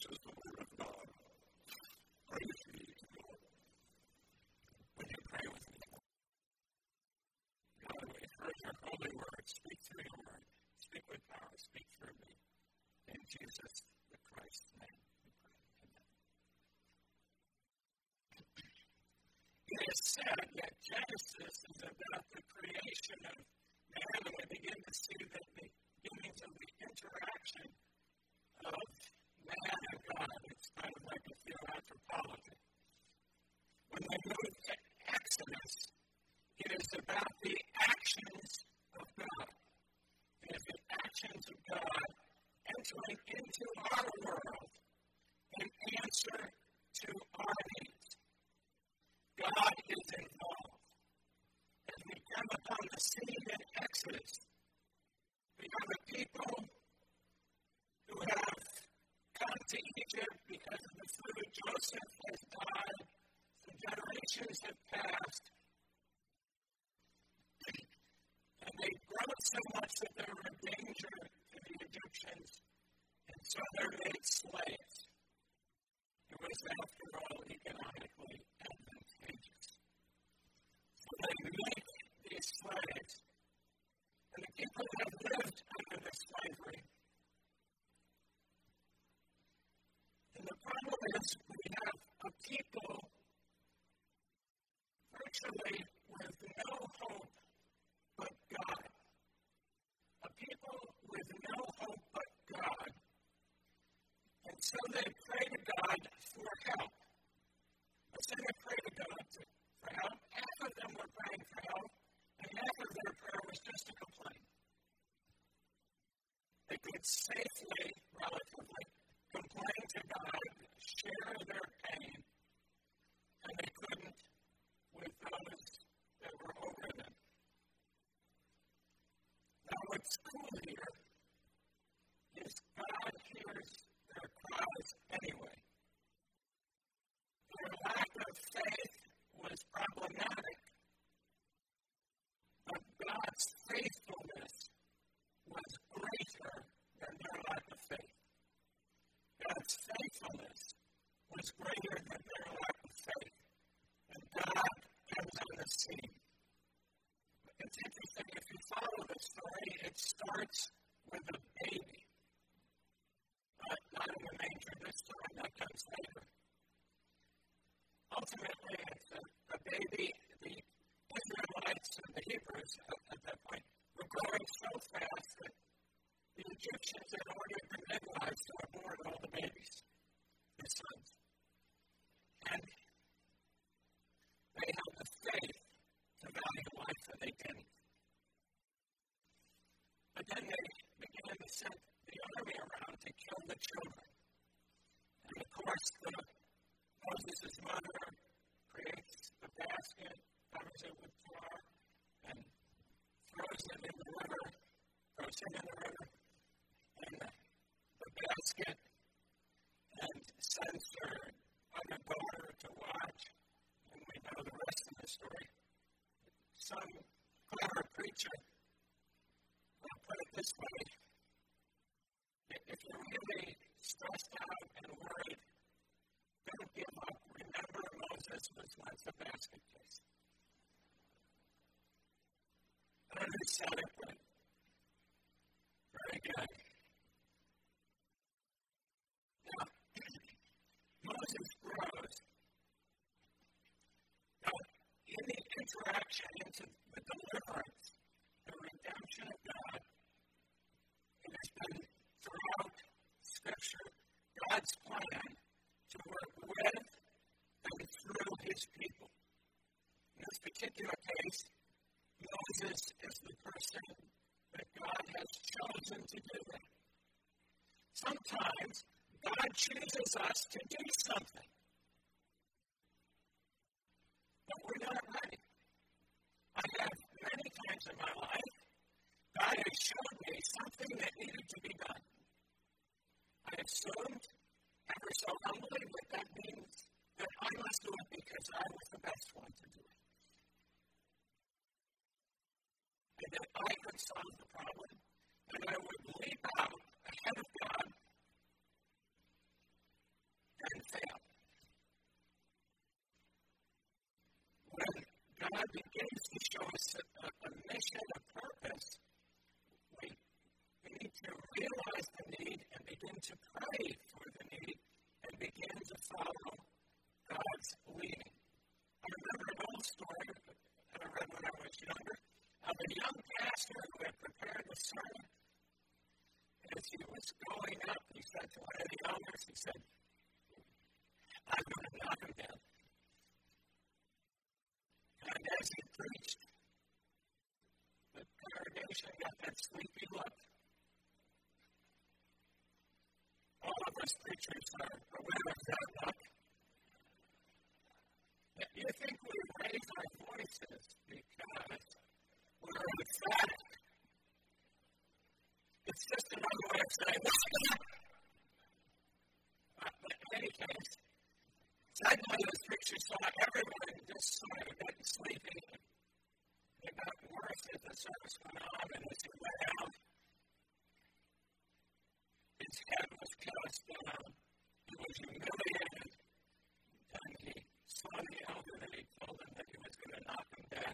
is the Word of God. Praise be to God. Would you pray with me? God, we heard your holy word. Speak through your word. Speak with power. Speak through me. In Jesus the Christ's name we pray. Amen. It is said that Genesis is about the creation of man, and we begin to see the beginnings of the interaction of man and God. It's kind of like a theoanthropology. When we move to Exodus, it is about the actions of God. It is the actions of God entering into our world in answer to our needs. God is involved. As we come upon the scene in Exodus, we have a people who have come to Egypt because of the food. Joseph has died. Some generations have passed. And they've grown so much that they were a danger to the Egyptians. And so they're made slaves. It was, after all, economically advantageous. So they make these slaves. And the people have lived under this slavery. And the problem is we have a people virtually with no hope but God. A people with no hope but God. And so they pray to God for help. I say they pray to God for help. Half of them were praying for help, and half of their prayer was just to complain. They could safely, relatively, complain to God, share their pain, and they couldn't with those that were over them. Now, what's cool here is God hears their cries anyway. Their lack of faith was problematic, but God's faithfulness was greater than their lack of faith. God's faithfulness was greater than their lack of faith. And God comes on the scene. It's interesting, if you follow the story, it starts with a baby. Not in the manger this time, that comes later. Ultimately, it's a baby. The Israelites and the Hebrews at that point were growing so fast that the Egyptians had ordered the midwives to abort all the babies, their sons. And they had the faith to value life, and they didn't. But then they began to send the army around to kill the children. And of course, Moses' mother creates the basket, covers it with flour, and throws him in the river, in the basket, and sends her other daughter to watch. And we know the rest of the story. Some clever preacher put it this way: if you're really stressed out and worried, don't give up. Remember, Moses was once a basket case. I don't know who said it, but very good. Now, Moses grows. Now, in the interaction into the deliverance, the redemption of God, it has been throughout Scripture God's plan to work with and through his people. In this particular case, Moses is the person that God has chosen to do that. Sometimes God chooses us to do something, but we're not ready. I have many times in my life, God has shown me something that needed to be done. I assumed, ever so humbly, that means that I must do it because I was the best one to do it. And that I could solve the problem, and I would leap out ahead of God fail. When God begins to show us a mission, a purpose, we need to realize the need and begin to pray for the need and begin to follow God's leading. I remember an old story that I read when I was younger of a young pastor who had prepared a sermon. As he was going up, he said to one of the elders, he said, I'm going to knock him down. And as he preached, the congregation got that sleepy look. All of us preachers are aware of that look. You think we raise our voices because we're emphatic. It's just another way of saying, but in any case, suddenly those preachers saw everyone just sort of getting sleepy. It got worse as the service went on, and as he went out, his head was cast down. He was humiliated. And he saw the elder and he told him that he was going to knock him dead.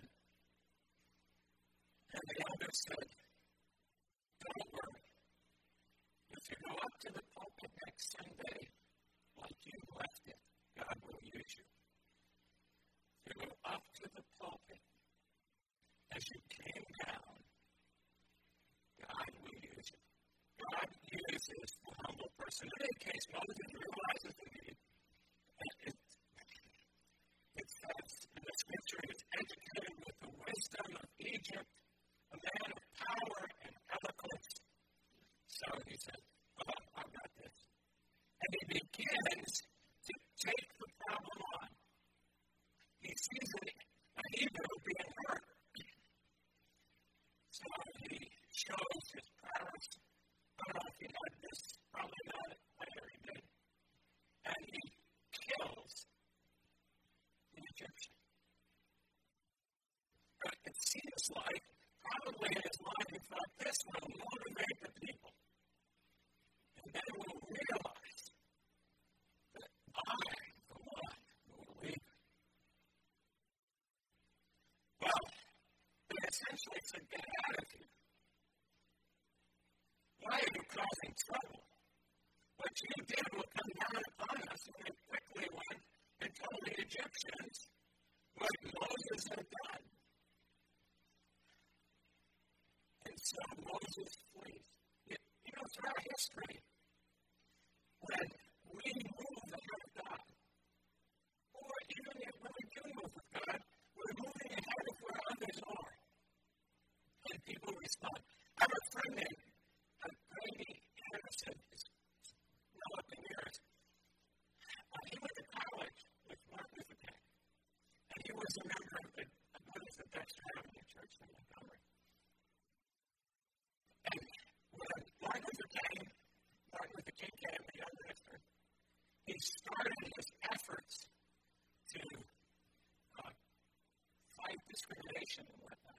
And the elder said, don't worry. If you go up to the pulpit next Sunday like you left it, God will use you. If you go up to the pulpit as you came down, God will use you. God uses the humble person. In any case, Moses realizes the need. It says in the scripture, he was educated with the wisdom of Egypt, a man of power and eloquence. So he said, oh, I've got this. And he begins to take the problem on. He sees a Hebrew being hurt. So he shows his prowess. I don't know if he had this, probably not later he did. And he kills the Egyptian. But it seems like probably in his mind he thought this will motivate the people. And then we'll realize that I'm the one who will lead. Well, they essentially said, get out of here. Why are you causing trouble? What you did will come down upon us. And they quickly went and told the Egyptians what Moses had done. And so Moses flees. You know, throughout history, when we move ahead of God, or even if when we do move with God, we're moving ahead of where others are. And people respond. I have a friend named Grady Anderson, who's now up in years. He went to college with Martin Luther King. And he was a member of the Dexter Avenue Church in Montgomery. And when Martin Luther King came, the young minister, he started his efforts to fight discrimination and whatnot.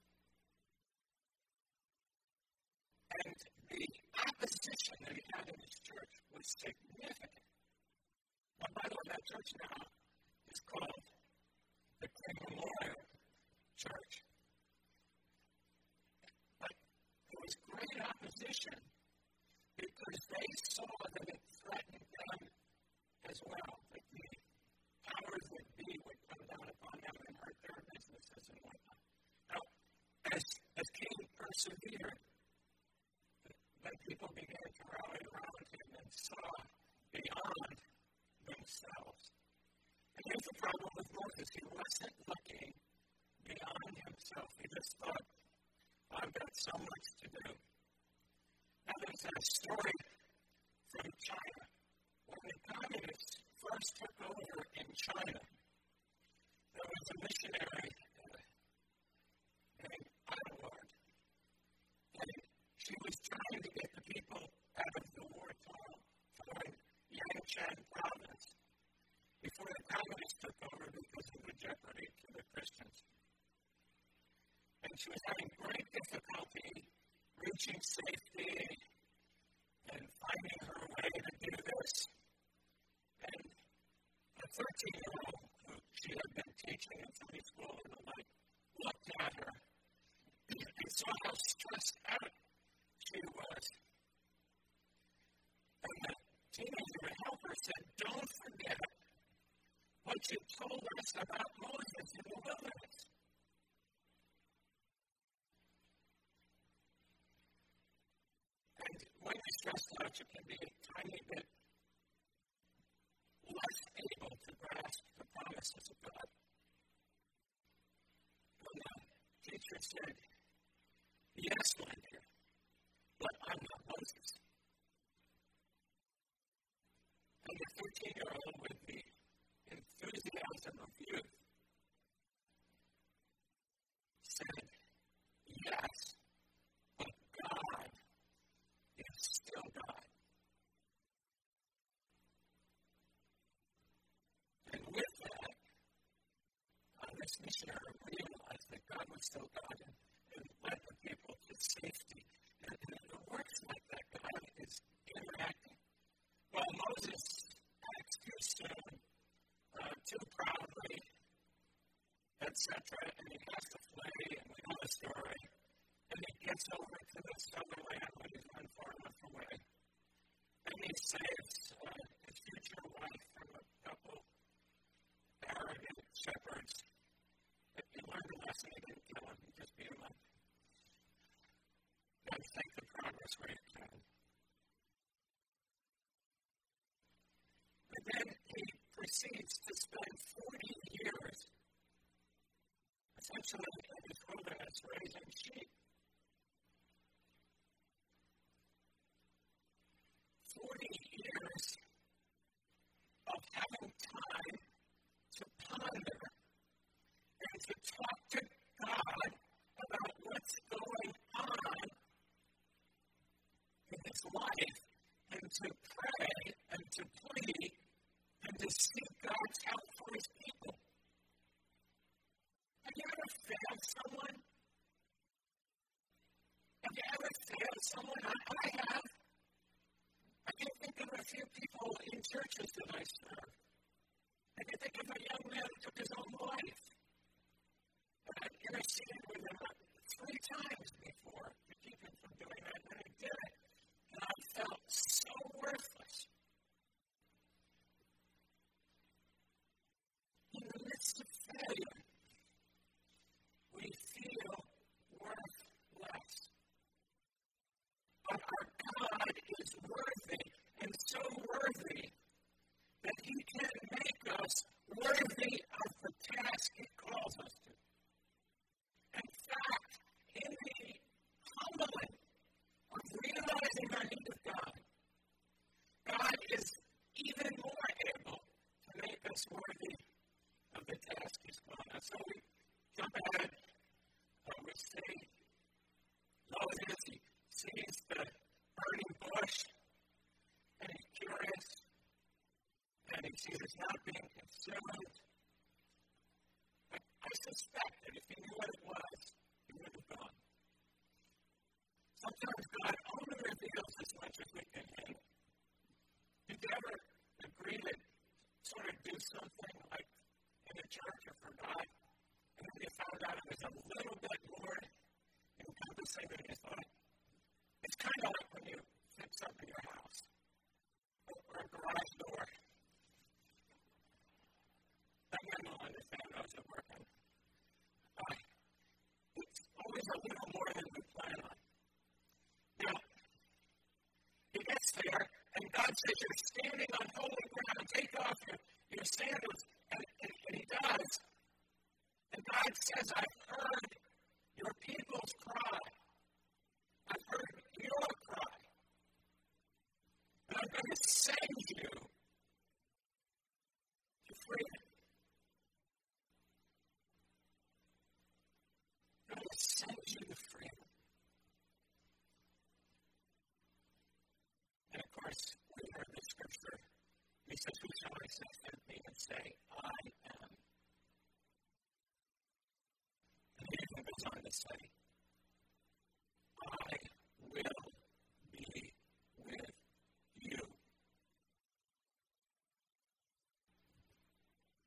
And the opposition that he had in his church was significant. Now, by the way, that church now is called the King Memorial Church. But there was great opposition because they saw that it threatened them as well, that the powers that be would come down upon them and hurt their businesses and whatnot. Now, as King persevered, then people began to rally around him and saw beyond themselves. And here's the problem with Moses. He wasn't looking beyond himself. He just thought, I've got so much to do. Now, there's a story from China. When the communists first took over in China, there was a missionary named Adelard. And she was trying to get the people out of the war-torn Yangshan province before the communists took over because of the jeopardy to the Christians. And she was having great difficulty reaching safety and finding her way to do this. And 13-year-old who she had been teaching in Sunday school and the like looked at her and saw how stressed out she was. And the teenager to help her said, "Don't forget what you told us about Moses in the wilderness." And when you're stressed out, you can be a tiny bit less able to grasp the promises of God. When the teacher said, "Yes, my dear, but I'm not Moses." And the 13-year-old with the enthusiasm of youth said, "Yes, but God is still God." And with that, this missionary realized that God was still God and led the people to safety. And it works like that. God is interacting. Well, Moses acts too soon, too proudly, etc., and he has to flee, and we know the story. And he gets over to this other land when he's not far enough away. And he saves his future wife from a couple arrogant shepherds. He learned a lesson. He didn't kill him. He just beat him up. And take the progress where you can. But then he proceeds to spend 40 years essentially in his wilderness raising sheep. 40 years of having time to ponder and to talk to God about what's going on in his life, and to pray and to plead and to seek God's help for his people. Have you ever failed someone? Have you ever failed someone? I have. I can think of a few people in churches that I serve. I can think of a young man who took his own life. And I've interceded with him 3 times before to keep him from doing that, and he did it. And I felt so worthless. In the midst of failure, we feel worthless. But our God is worthy, and so worthy that he can make us worthy of the task he calls us to. In fact, in the humbling of realizing our need of God, God is even more able to make us worthy of the task he's called us. So we jump ahead, we see Moses, he sees the burning bush, and he's curious, and he sees it's not being consumed. But I suspect that if he knew what it was, he would have gone. Sometimes God only reveals as much as we can handle. Did you ever agree to sort of do something like in a church or for God, and then you found out it was a little bit more encompassing than you thought? It's kind of like when you fix up in your house or a garage door. That man will understand those that work on. It's always a little more than we plan on. Now, he gets there, and God says, "You're standing on holy ground. Take off your sandals." And he does. And God says, "I've heard your people's cry. I've heard your cry. And I'm going to send you to freedom. I'm going to send you to freedom." And of course, we heard the scripture. He says, "Who shall I send me?" And say, "I am." And he even goes on to say, "I will be with you."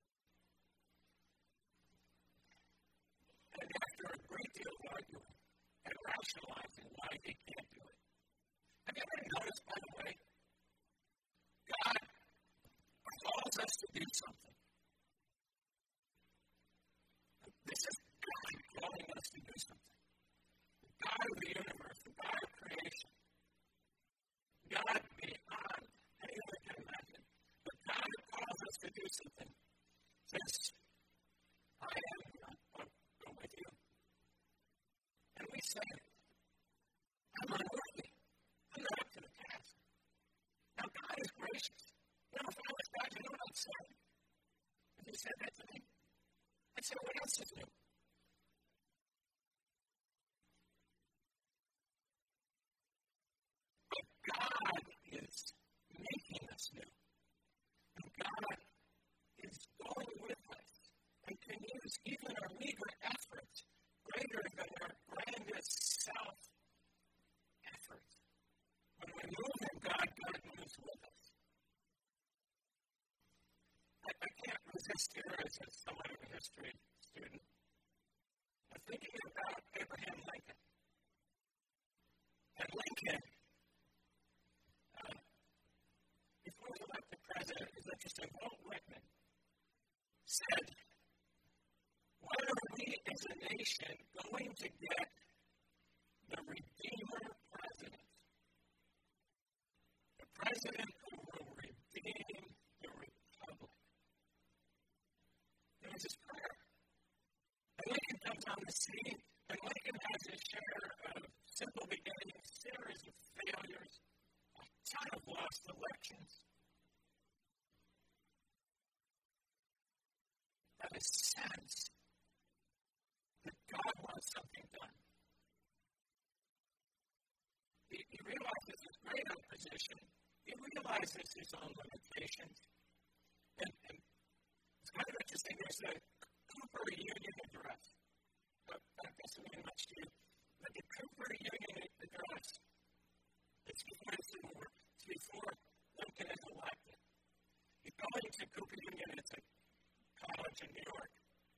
arguing and rationalizing why he can't do it. Have you ever noticed, by the way, God calls us to do something. This is God calling us to do something. The God of the universe, the God of creation, God beyond anyone can imagine. But God who calls us to do something says, I am go with you. And we say, I'm unworthy. I'm not up to the task. Now, God is gracious. You know, if I was God, you know what I'd say? If He said that to me, I'd say, what else is new? But God is making us new. And God is going with us and can use even our meager efforts greater than our grandest self-efforts. When we move in God, God moves with us. I can't resist here as somewhat of a history student. I'm thinking about Abraham Lincoln. And Lincoln, before he was elected president, it's interesting, Walt Whitman said, when are we as a nation going to get the Redeemer president? The president who will redeem the republic. It was his prayer. And Lincoln comes on the scene, and Lincoln has his share of simple beginnings, series of failures, a ton of lost elections. But a sense that God wants something done. He realizes his great opposition. He realizes his own limitations. And it's kind of interesting. There's a Cooper Union address. That doesn't mean much to you. But the Cooper Union address, it's before the Civil War. It's before Lincoln is elected. You go into Cooper Union, it's a college in New York.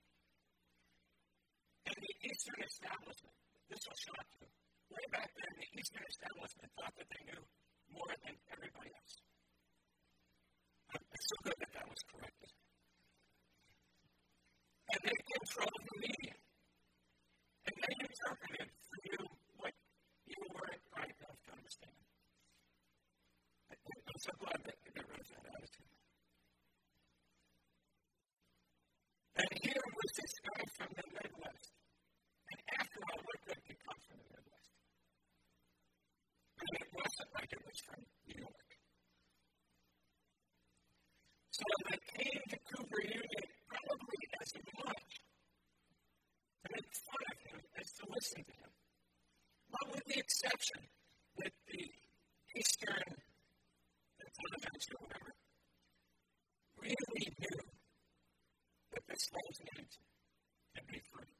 And the Eastern establishment, this will shock you. Way back then, the Eastern establishment thought that they knew more than everybody else. It's so good that was corrected. And they controlled the media. And they interpreted for you what you weren't bright enough to understand. I'm so glad that they rid of that attitude. And here was this guy from the Midwest. And after all, what good could come from the Midwest? And it wasn't like it was from New York. So they came to Cooper Union probably as much to make fun of him as to listen to him. But with the exception that the Eastern intelligence or whatever really knew that the slaves needed to be free.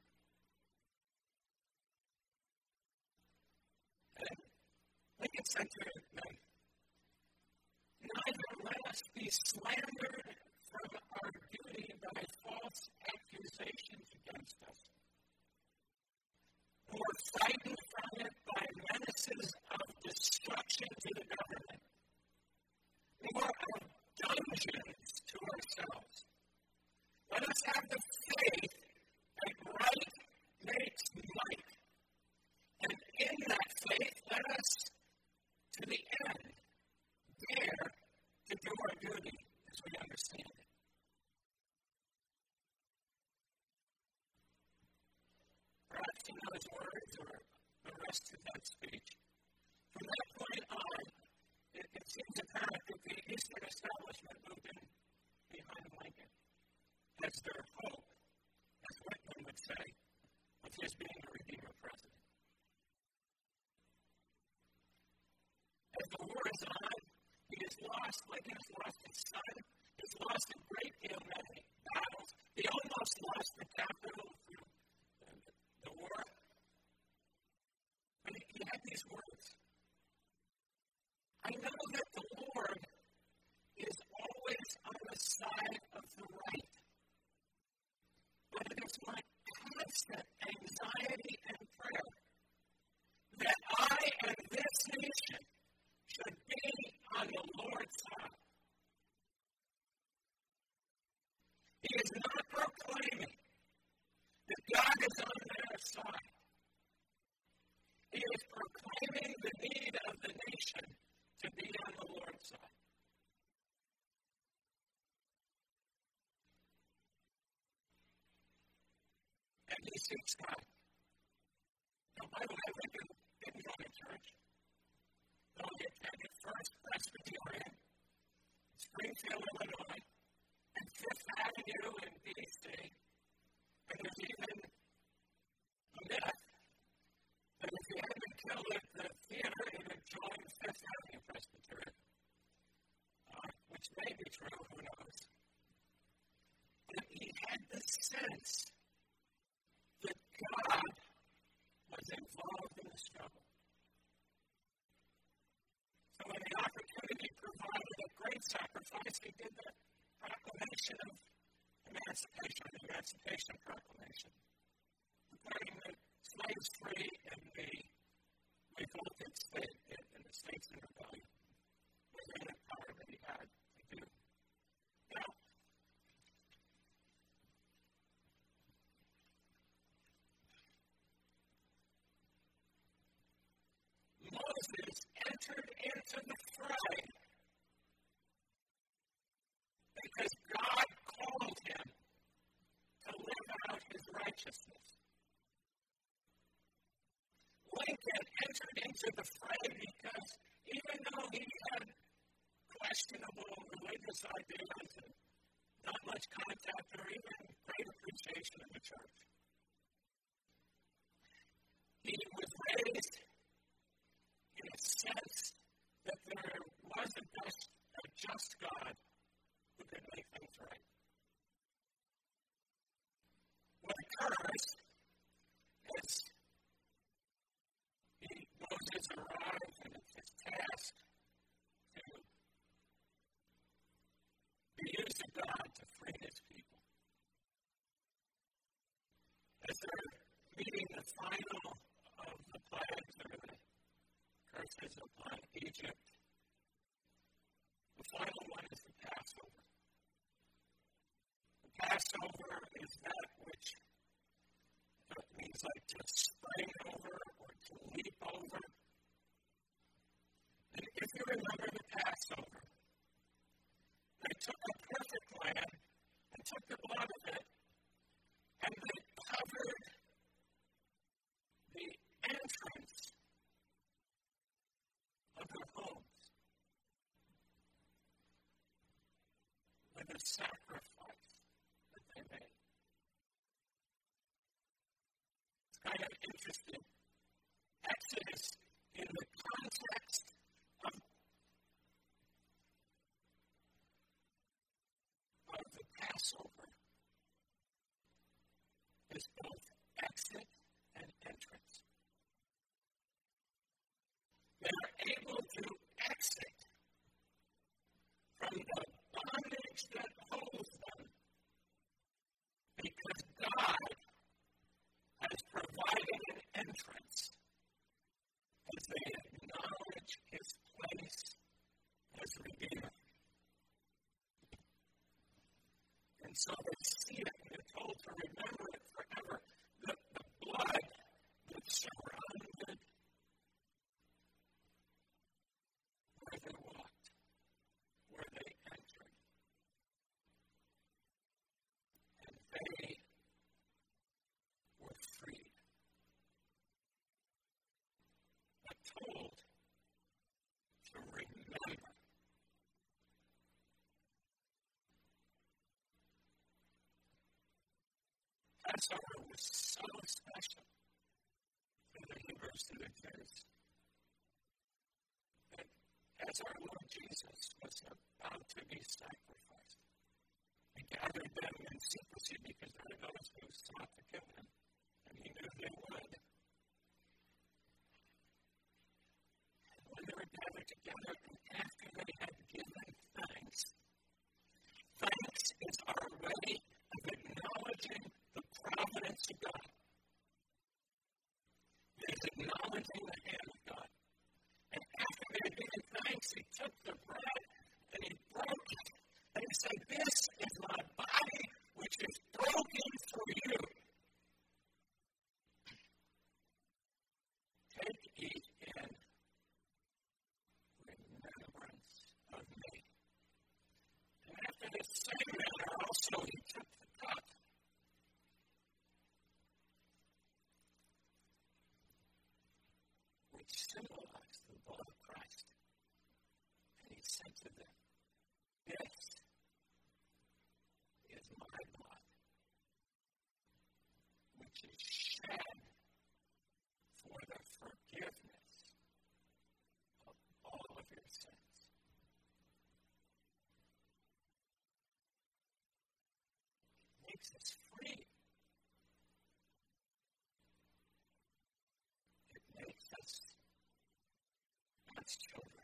And Lincoln said to them, neither let us be slandered from our duty by false accusations against us, or frightened from it by menaces of destruction to the government, or of dungeons to ourselves. Let us have the faith that right makes might. And in that faith, let us, to the end, dare to do our duty as we understand it. Perhaps you know his words or the rest of that speech. From that point on, it seems apparent that the Eastern establishment moved in behind Lincoln as their hope, as Whitman would say, of his being a Redeemer president. As the war is on, he has lost, Lincoln has lost his son, he's lost a great deal of many battles. He almost lost the capital through the war. But he had these words. I know that the Lord is always on the side of the right. But it is my constant anxiety and prayer He is not proclaiming that God is on their side. He is proclaiming the need of the nation to be on the Lord's side. And he seeks God. Now, by the way, Lincoln didn't go to church. No, he attended First Presbyterian, Springfield, Illinois, and Fifth Avenue in D.C. And there's even a myth that if he had been killed at the theater, he would join Fifth Avenue Presbyterian, which may be true, who knows. But he had the sense that God was involved in the struggle. So when the opportunity provided a great sacrifice, he did the proclamation of emancipation, the Emancipation Proclamation, declaring the slaves free and the revolted state in the states in rebellion was the only power that he had to do. Now, Moses entered into the fray because God called him to live out his righteousness. Lincoln entered into the fray because even though he had questionable religious ideas and not much contact or even great appreciation of the church, he was raised in a sense that there was a just God who could make things right. What occurs is Moses arrives and it's his task to be used of God to free his people. As they're meeting the final of the plagues or the curses upon Egypt, the final one is the Passover. The Passover is that which means like to spring over or to leap over. And if you remember the Passover, they took a perfect lamb and took the blood of it and they covered the entrance of their homes with a sacrifice that they made. It's kind of interesting. Exodus, in the context of the Passover, is both exit and entrance. They are able to exit from the bondage that holds them because God has provided an entrance as they acknowledge his place as Redeemer. And so they see it and they're told to remember it forever. The blood that surrounded where they walked, where they entered. And they were freed. But told to remember. Passover was so special for the Hebrews to the Jews that as our Lord Jesus was about to be sacrificed, he gathered them in secrecy because there were those who sought to kill him, and he knew they would. And when they were gathered together, and after they had given thanks, thanks is our way of acknowledging the providence of God. It is acknowledging the hand of God. And after they had given thanks, he took the bread and he broke it. And he said, "This is my body, same manner also he took the cup, which symbolized the blood of Christ. And he said to them, "This is my blood, which is shed for the forgiveness of all of your sins." It makes us free. It makes us God's children.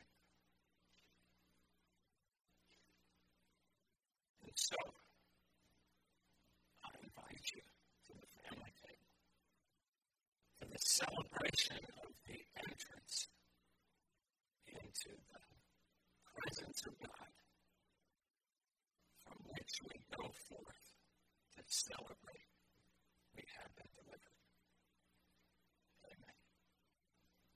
And so, I invite you to the family table for the celebration of the entrance into the presence of God, from which we go forth to celebrate we have been delivered.